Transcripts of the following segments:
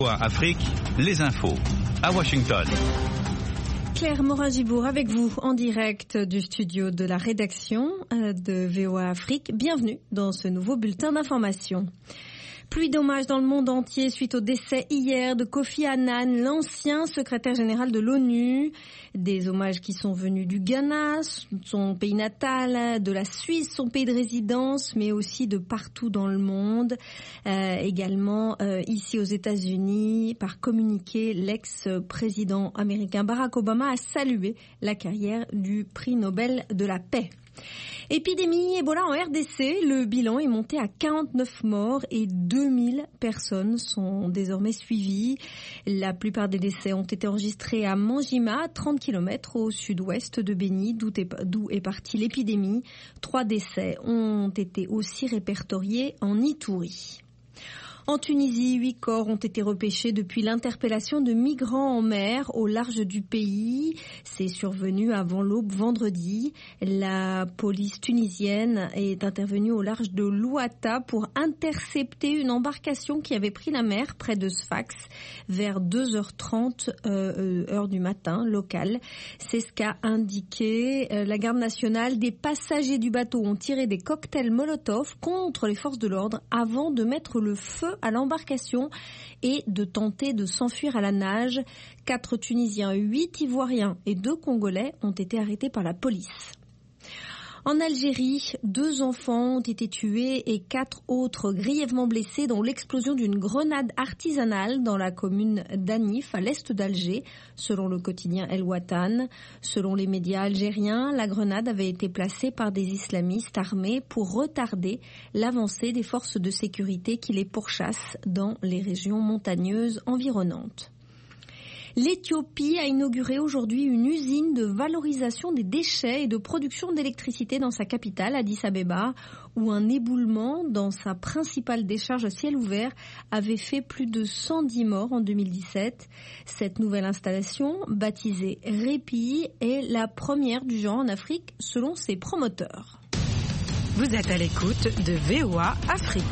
Afrique, les infos à Washington. Claire Morin-Gibourg avec vous en direct du studio de la rédaction de VOA Afrique. Bienvenue dans ce nouveau bulletin d'information. Pluie d'hommages dans le monde entier suite au décès hier de Kofi Annan, l'ancien secrétaire général de l'ONU. Des hommages qui sont venus du Ghana, son pays natal, de la Suisse, son pays de résidence, mais aussi de partout dans le monde. Également ici aux États-Unis, par communiqué, l'ex-président américain Barack Obama a salué la carrière du prix Nobel de la paix. Épidémie Ebola en RDC, le bilan est monté à 49 morts et 2000 personnes sont désormais suivies. La plupart des décès ont été enregistrés à Manjima, 30 km au sud-ouest de Beni, d'où est partie l'épidémie. 3 décès ont été aussi répertoriés en Ituri. En Tunisie, 8 corps ont été repêchés depuis l'interpellation de migrants en mer au large du pays. C'est survenu avant l'aube vendredi. La police tunisienne est intervenue au large de Louata pour intercepter une embarcation qui avait pris la mer près de Sfax vers 2h30 heure du matin locale. C'est ce qu'a indiqué la garde nationale. Des passagers du bateau ont tiré des cocktails Molotov contre les forces de l'ordre avant de mettre le feu à l'embarcation et de tenter de s'enfuir à la nage. 4 Tunisiens, 8 Ivoiriens et 2 Congolais ont été arrêtés par la police. En Algérie, 2 enfants ont été tués et 4 autres grièvement blessés dans l'explosion d'une grenade artisanale dans la commune d'Anif, à l'est d'Alger, selon le quotidien El Watan. Selon les médias algériens, la grenade avait été placée par des islamistes armés pour retarder l'avancée des forces de sécurité qui les pourchassent dans les régions montagneuses environnantes. L'Éthiopie a inauguré aujourd'hui une usine de valorisation des déchets et de production d'électricité dans sa capitale, Addis Abeba, où un éboulement dans sa principale décharge à ciel ouvert avait fait plus de 110 morts en 2017. Cette nouvelle installation, baptisée REPI, est la première du genre en Afrique selon ses promoteurs. Vous êtes à l'écoute de VOA Afrique.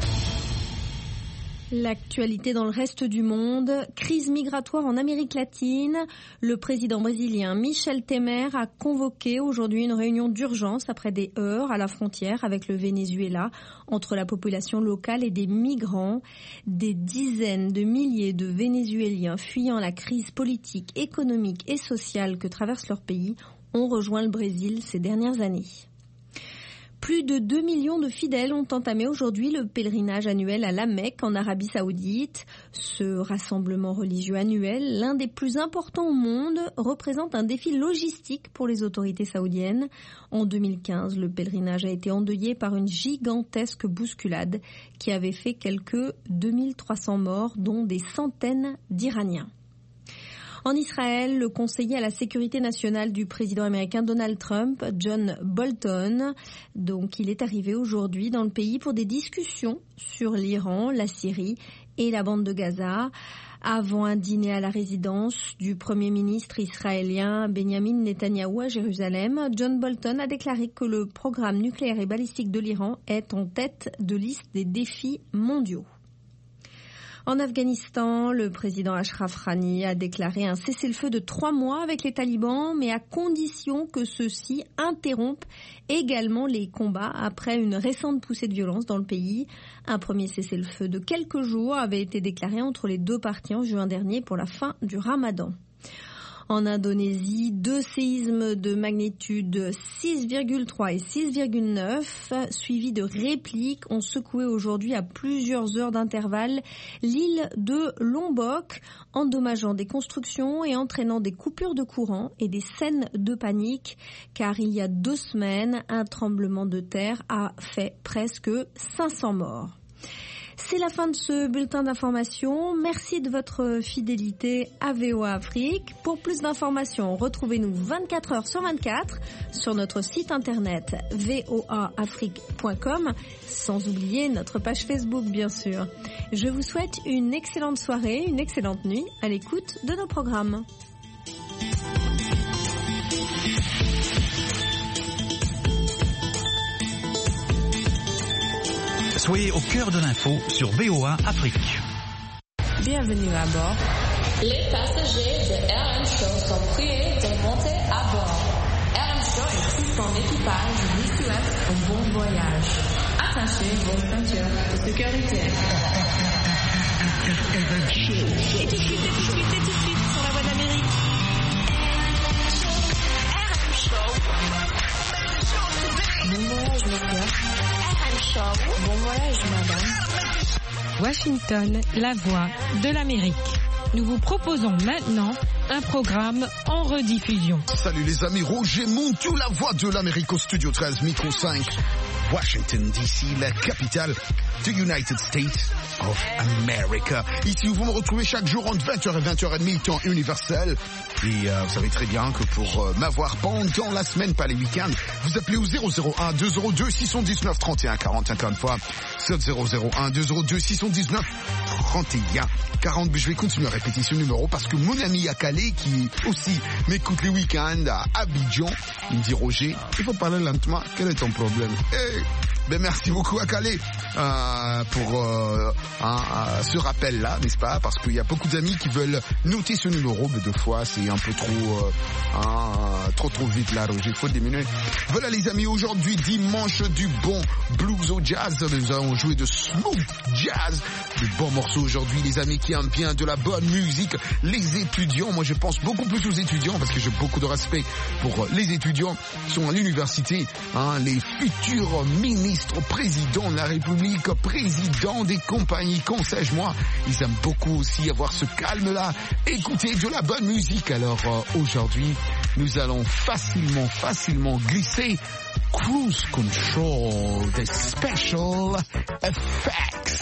L'actualité dans le reste du monde, crise migratoire en Amérique latine. Le président brésilien Michel Temer a convoqué aujourd'hui une réunion d'urgence après des heurts à la frontière avec le Venezuela entre la population locale et des migrants. Des dizaines de milliers de Vénézuéliens fuyant la crise politique, économique et sociale que traverse leur pays ont rejoint le Brésil ces dernières années. Plus de 2 millions de fidèles ont entamé aujourd'hui le pèlerinage annuel à la Mecque en Arabie Saoudite. Ce rassemblement religieux annuel, l'un des plus importants au monde, représente un défi logistique pour les autorités saoudiennes. En 2015, le pèlerinage a été endeuillé par une gigantesque bousculade qui avait fait quelques 2300 morts, dont des centaines d'Iraniens. En Israël, le conseiller à la sécurité nationale du président américain Donald Trump, John Bolton, il est arrivé aujourd'hui dans le pays pour des discussions sur l'Iran, la Syrie et la bande de Gaza. Avant un dîner à la résidence du Premier ministre israélien Benjamin Netanyahou à Jérusalem, John Bolton a déclaré que le programme nucléaire et balistique de l'Iran est en tête de liste des défis mondiaux. En Afghanistan, le président Ashraf Ghani a déclaré un cessez-le-feu de 3 mois avec les talibans, mais à condition que ceux-ci interrompent également les combats après une récente poussée de violence dans le pays. Un premier cessez-le-feu de quelques jours avait été déclaré entre les 2 parties en juin dernier pour la fin du Ramadan. En Indonésie, 2 séismes de magnitude 6,3 et 6,9 suivis de répliques ont secoué aujourd'hui à plusieurs heures d'intervalle l'île de Lombok, endommageant des constructions et entraînant des coupures de courant et des scènes de panique, car il y a 2 semaines, un tremblement de terre a fait presque 500 morts. C'est la fin de ce bulletin d'information. Merci de votre fidélité à VOA Afrique. Pour plus d'informations, retrouvez-nous 24 heures sur 24 sur notre site internet voaafrique.com, sans oublier notre page Facebook, bien sûr. Je vous souhaite une excellente soirée, une excellente nuit à l'écoute de nos programmes. Soyez au cœur de l'info sur VOA Afrique. bienvenue à bord. Les passagers de RM Show sont priés de monter à bord. RM Show et tout son équipage vous souhaitent un bon voyage. Attachez vos ceintures de sécurité. Et tout de suite, sur la voie d'Amérique. RM Show. Bon voyage, monsieur. RM Show. Bon voyage, madame. Washington, la voix de l'Amérique. Nous vous proposons maintenant un programme en rediffusion. Salut les amis, Roger Montou, la voix de l'Amérique au studio 13, micro 5, Washington DC, la capitale de United States of America. Ici où vous me retrouvez chaque jour entre 20h et 20h30, temps universel. Et vous savez très bien que pour m'avoir pendant la semaine, pas les week-ends, vous appelez au 001 202 619 31 40, encore une fois, c'est 001 202 619 31 40. Je vais continuer à répéter ce numéro parce que mon ami à Calais, qui aussi m'écoute les week-ends à Abidjan, il me dit: Roger, il faut parler lentement, quel est ton problème? Ben merci beaucoup à Calais pour ce rappel-là, n'est-ce pas? Parce qu'il y a beaucoup d'amis qui veulent noter ce numéro, mais deux fois c'est un peu trop vite là, Roger, il faut diminuer. Voilà les amis, aujourd'hui dimanche du bon blues au jazz, nous allons jouer de smooth jazz, de bons morceaux aujourd'hui les amis qui aiment bien de la bonne musique. Les étudiants, moi je pense beaucoup plus aux étudiants parce que j'ai beaucoup de respect pour les étudiants qui sont à l'université, les futurs ministres, président de la République, président des compagnies, qu'on sais-je moi, ils aiment beaucoup aussi avoir ce calme-là, écouter de la bonne musique. Alors aujourd'hui, nous allons facilement glisser Cruise Control des Special Effects.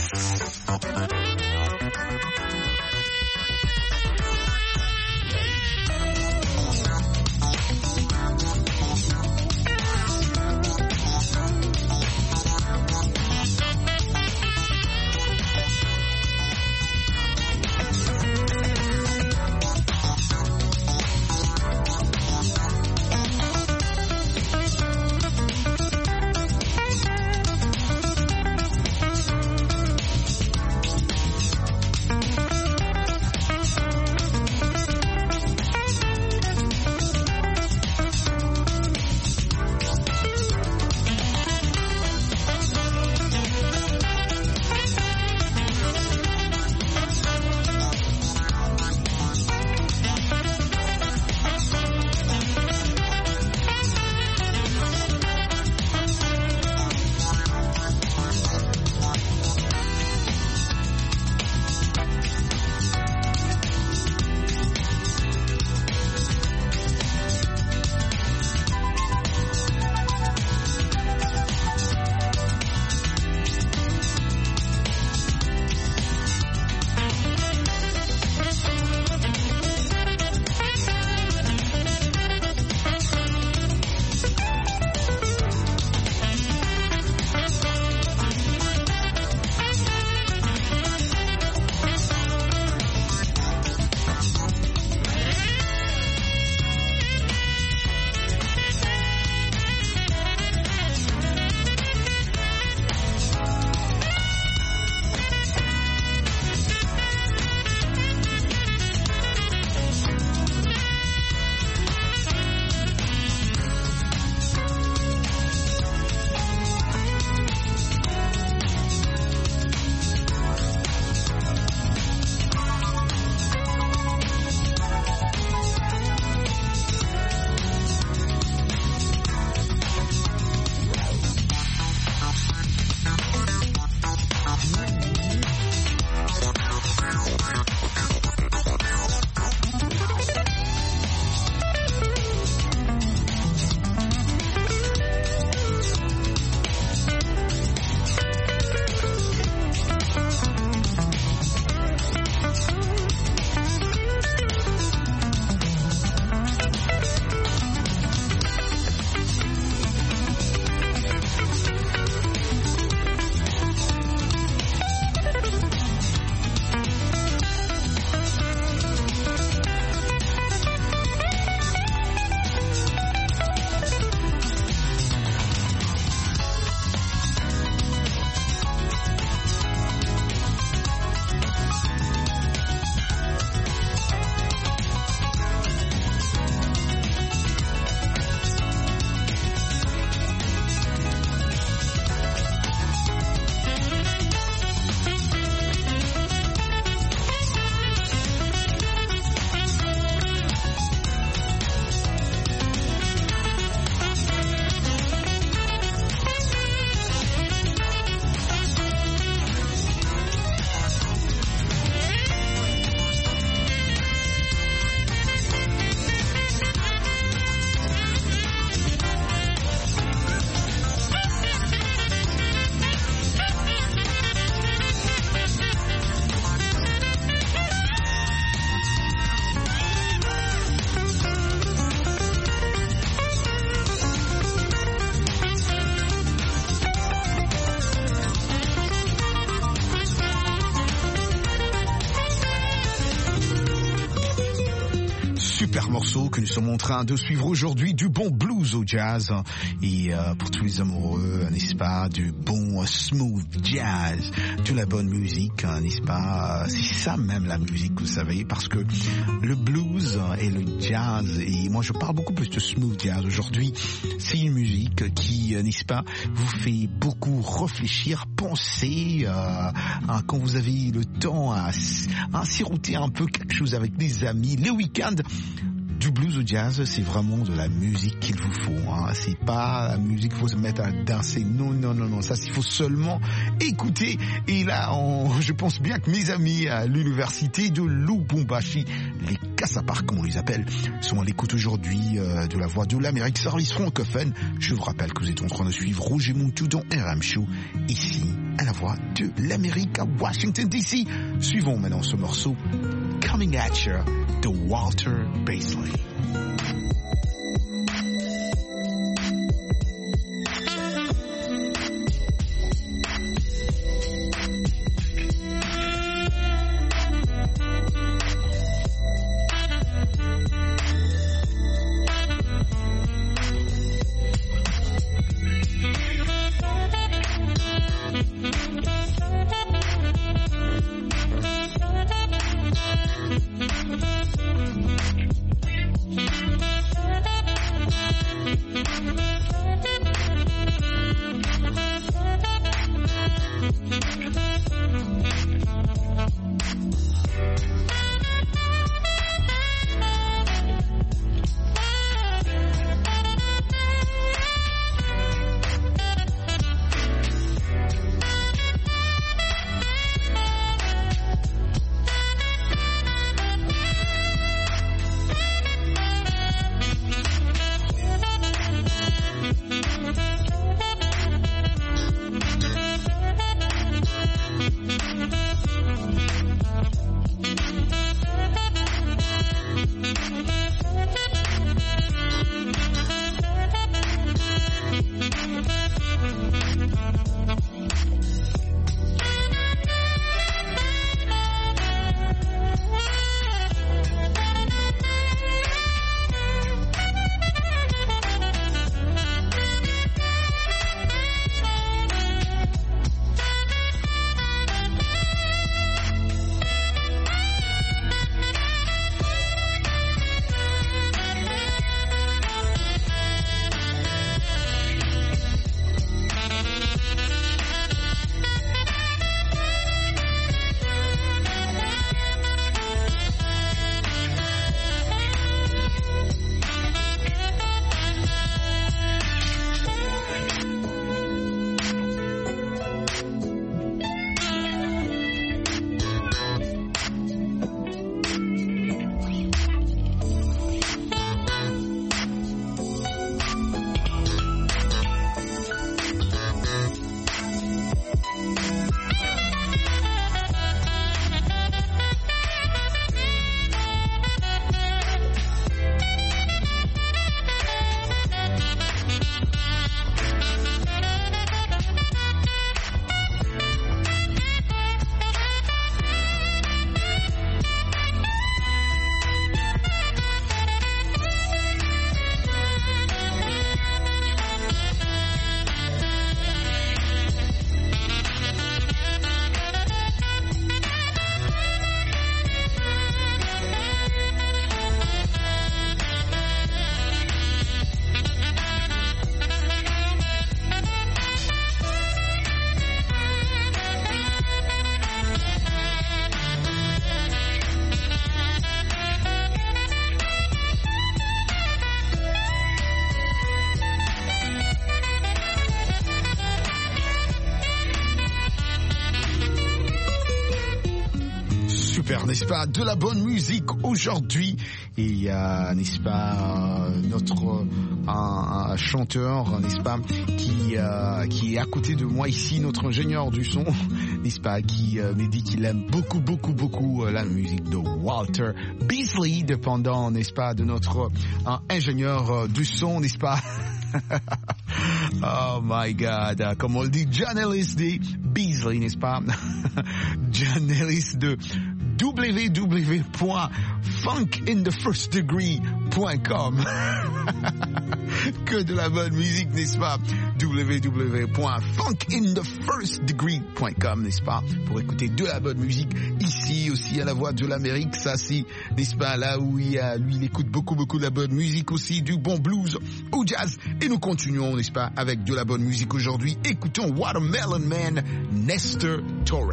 Super morceau que nous sommes en train de suivre aujourd'hui, du bon blues au jazz et pour tous les amoureux, n'est-ce pas, du bon smooth jazz, de la bonne musique, n'est-ce pas, c'est ça même la musique, vous savez, parce que le blues et le jazz, et moi je parle beaucoup plus de smooth jazz aujourd'hui, c'est une musique qui, n'est-ce pas, vous fait beaucoup réfléchir, penser, quand vous avez le temps à siroter un peu quelque chose avec des amis, les week-ends. Du blues au jazz, c'est vraiment de la musique qu'il vous faut. Hein. C'est pas la musique qu'il faut se mettre à danser. Non. Ça, il faut seulement écouter. Et là, je pense bien que mes amis à l'université de Lubumbashi, les Kassaparks, comme on les appelle, sont à l'écoute aujourd'hui de la Voix de l'Amérique, service francophone. Je vous rappelle que vous êtes en train de suivre Roger Montou dans RM Show, ici, à la Voix de l'Amérique, à Washington DC. Suivons maintenant ce morceau, Coming at You, de Walter Beasley. N'est-ce pas, de la bonne musique aujourd'hui, et il y a, n'est-ce pas, notre un chanteur, n'est-ce pas, qui est à côté de moi ici, notre ingénieur du son, n'est-ce pas, qui me dit qu'il aime beaucoup la musique de Walter Beasley, dépendant, n'est-ce pas, de notre ingénieur du son, n'est-ce pas. Oh my God, comme on le dit, John Ellis de Beasley, n'est-ce pas? John Ellis de www.funkinthefirstdegree.com. Que de la bonne musique, n'est-ce pas? www.funkinthefirstdegree.com, n'est-ce pas? Pour écouter de la bonne musique ici aussi à la Voix de l'Amérique. Ça, c'est, n'est-ce pas, là où il écoute beaucoup de la bonne musique aussi, du bon blues au jazz. Et nous continuons, n'est-ce pas, avec de la bonne musique aujourd'hui. Écoutons Watermelon Man, Nestor Torres.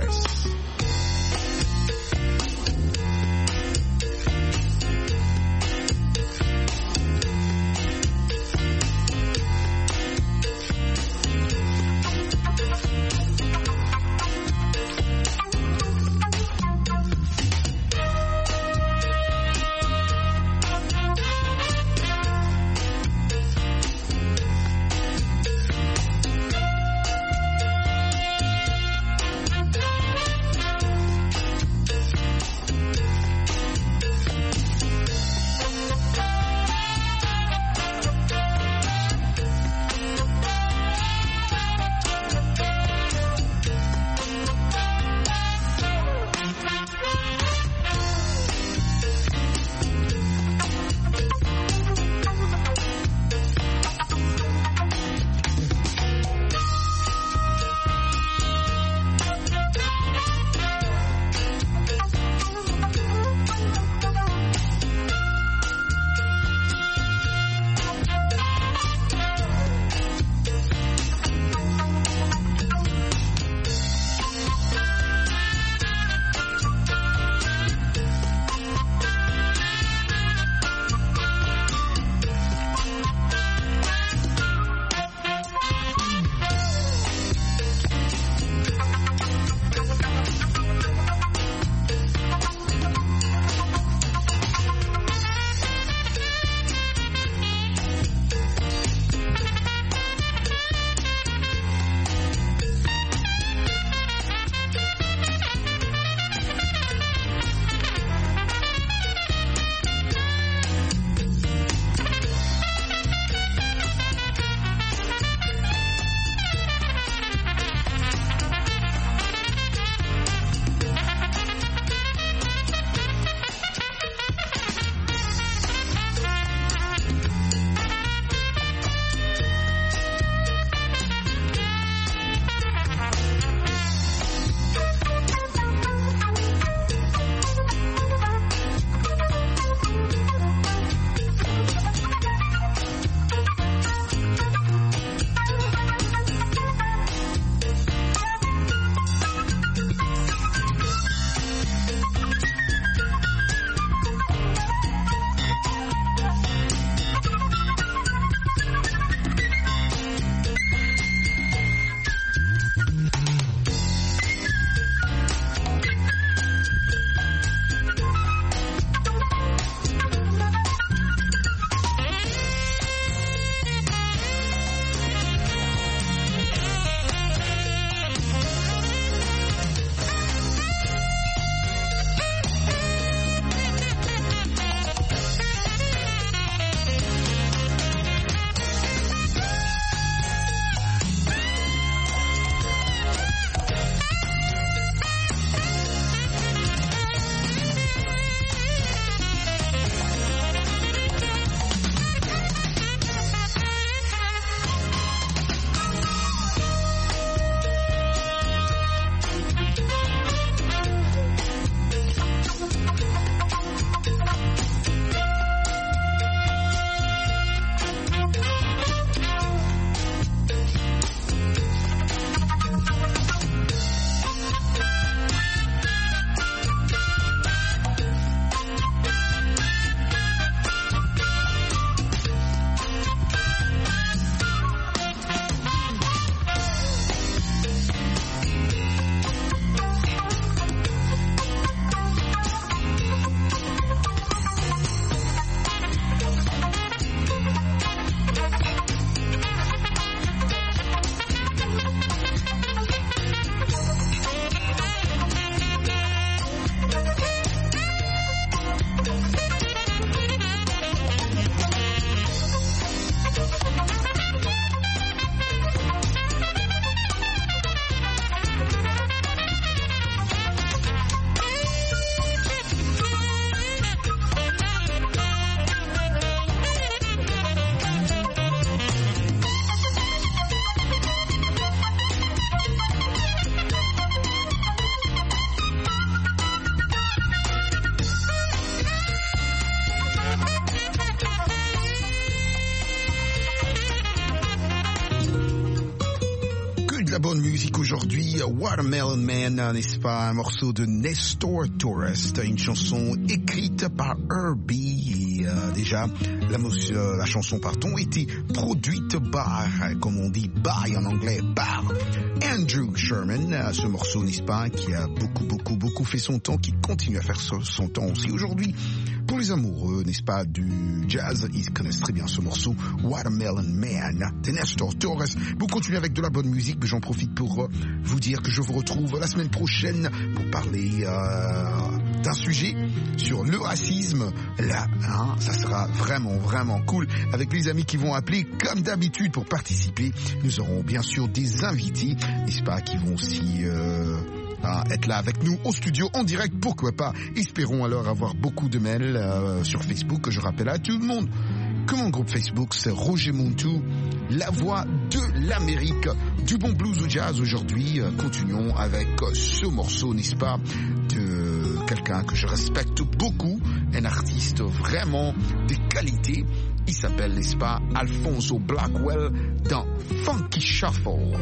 aujourd'hui Watermelon Man, n'est-ce pas, un morceau de Nestor Torres, une chanson écrite par Herbie et déjà la chanson pardon était produite par, comme on dit by en anglais, par Andrew Sherman, ce morceau, n'est-ce pas, qui a beaucoup fait son temps, qui continue à faire son temps aussi aujourd'hui. Pour les amoureux, n'est-ce pas, du jazz, ils connaissent très bien ce morceau, Watermelon Man, de Nestor Torres. Vous continuez avec de la bonne musique, mais j'en profite pour vous dire que je vous retrouve la semaine prochaine pour parler d'un sujet sur le racisme. Là, hein, ça sera vraiment cool avec les amis qui vont appeler comme d'habitude pour participer. Nous aurons bien sûr des invités, n'est-ce pas, qui vont aussi être là avec nous au studio en direct, pourquoi pas. Espérons alors avoir beaucoup de mails sur Facebook, que je rappelle à tout le monde que mon groupe Facebook c'est Roger Montou, la voix de l'Amérique, du bon blues au jazz. Aujourd'hui, continuons avec ce morceau, n'est-ce pas, de quelqu'un que je respecte beaucoup, un artiste vraiment de qualité. Il s'appelle, n'est-ce pas, Alphonso Blackwell dans Funky Shuffle.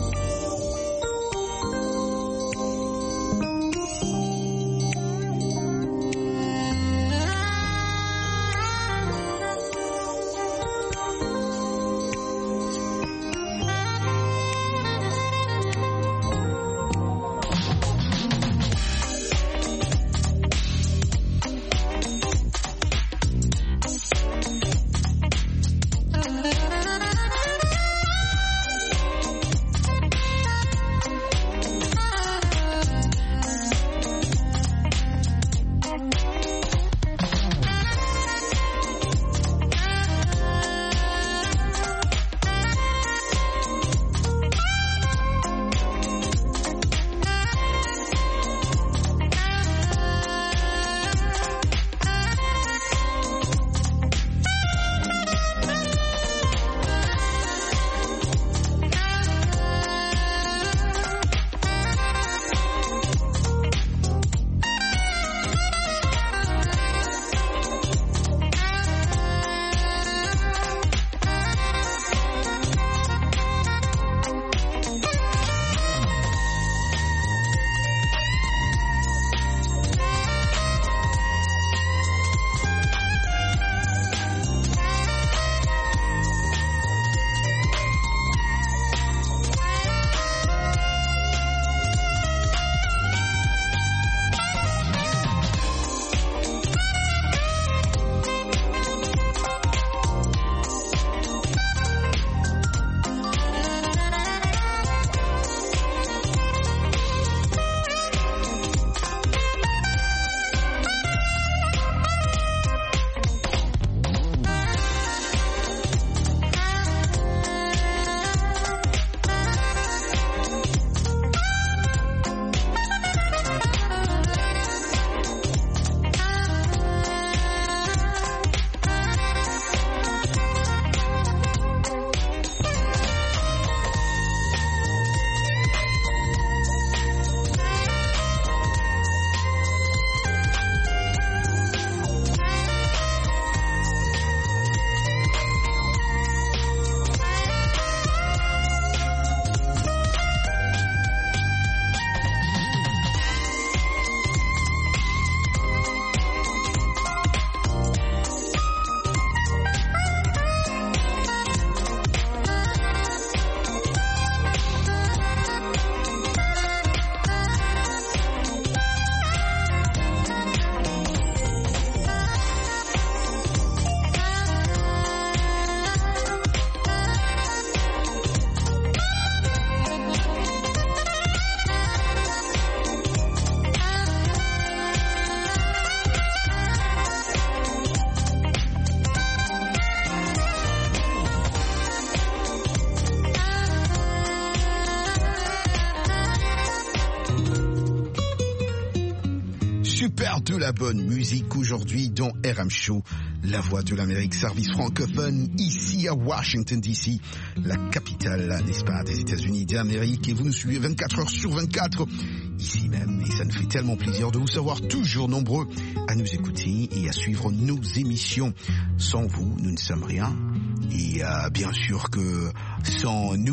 Super de la bonne musique aujourd'hui dans RM Show, la voix de l'Amérique, service francophone ici à Washington DC, la capitale, n'est-ce pas, des États-Unis d'Amérique, et vous nous suivez 24 heures sur 24 ici même, et ça nous fait tellement plaisir de vous savoir toujours nombreux à nous écouter et à suivre nos émissions. Sans vous, nous ne sommes rien, et bien sûr que sans nous,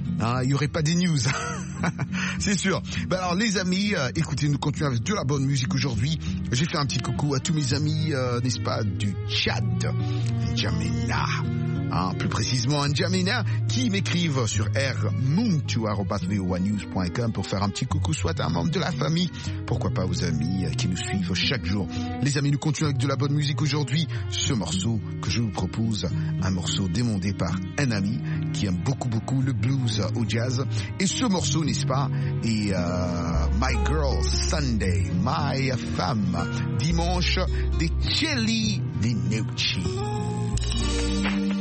il n'y aurait pas des news. C'est sûr. Ben alors les amis, écoutez, nous continuons avec de la bonne musique aujourd'hui. J'ai fait un petit coucou à tous mes amis, n'est-ce pas, du Tchad, N'Djamena. Plus précisément N'Djamena, qui m'écrivent sur rmuntu@voanews.com pour faire un petit coucou soit à un membre de la famille, pourquoi pas aux amis qui nous suivent chaque jour. Les amis, nous continuons avec de la bonne musique aujourd'hui. Ce morceau que je vous propose, un morceau demandé par un ami qui aime beaucoup le blues au jazz. Et ce morceau, n'est-ce pas, est My Girl Sunday, My Femme, dimanche des Celli Minucci.